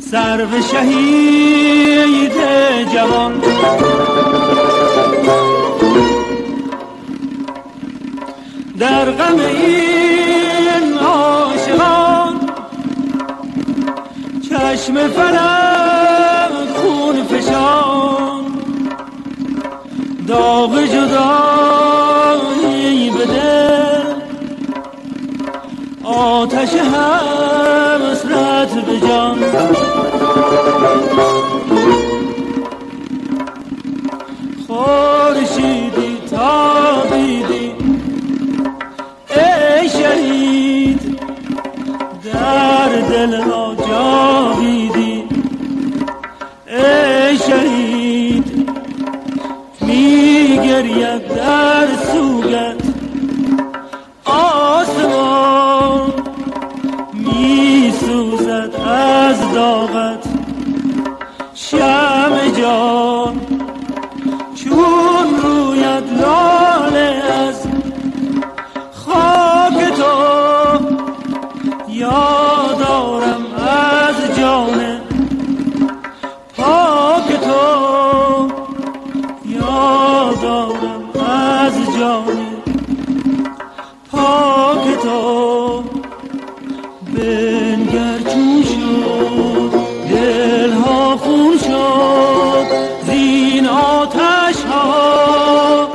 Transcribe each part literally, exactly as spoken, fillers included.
سرو شهید جوان در غم این عاشقان چشم فلک خون فشان داغ جدایی بده آتش حسرت به جان خورشیدی تابیدی ای شهید در دل ما جاویدی ای شهید میگرید در سوگت آسمان میسوزد از داغت شمع جان چون رویت لاله از خاک تو یادارم از جان پاک تو یادارم از جان پاک تو بنگر چون شد دل ها خون شد زین آتش ها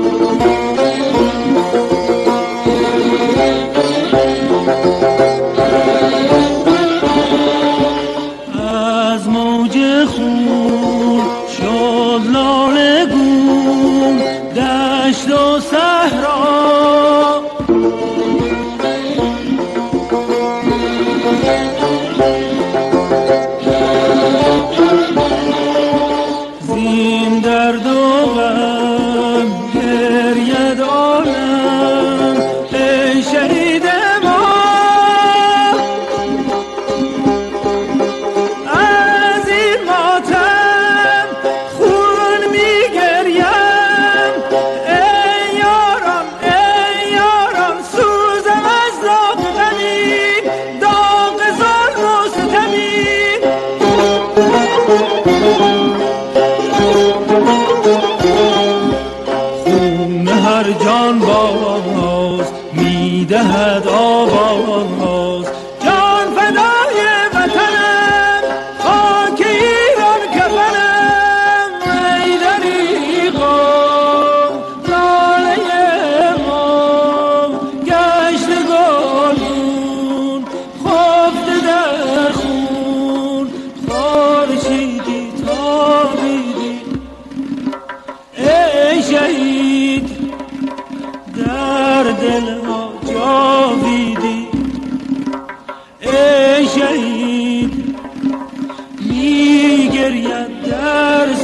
از موج خون شد لاله گون دشت و صحرا زین درد و غم گرید عالم ای شهید ما از این ماتم خون میگریم ای یاران ای یاران سوزم از داغ غمی داغ ظلم و ستمی خون هر جان باز میدهد آواز جان فدای وطنم خاک ایران کفنم ای دریغا لاله ما گشت گلگون خفته در خون خورشیدی تابیدی ای شهید در دل ما جاویدی ای شهید میگرید در